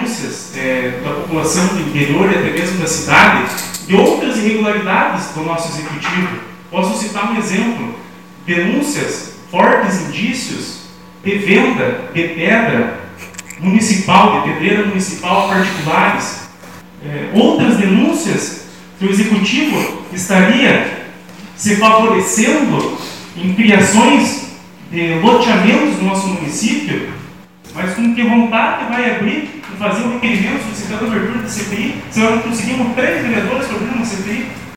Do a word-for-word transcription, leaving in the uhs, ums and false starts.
denúncias é, da população do interior e até mesmo da cidade de outras irregularidades do nosso executivo. Posso citar um exemplo: denúncias, fortes indícios de venda de pedra municipal, de pedreira municipal a particulares. É, outras denúncias que o executivo estaria se favorecendo em criações de loteamentos no nosso município, mas com que vontade vai abrir e fazer um requerimento solicitando a abertura da C P I, se nós não conseguimos três vereadores para abrir uma C P I?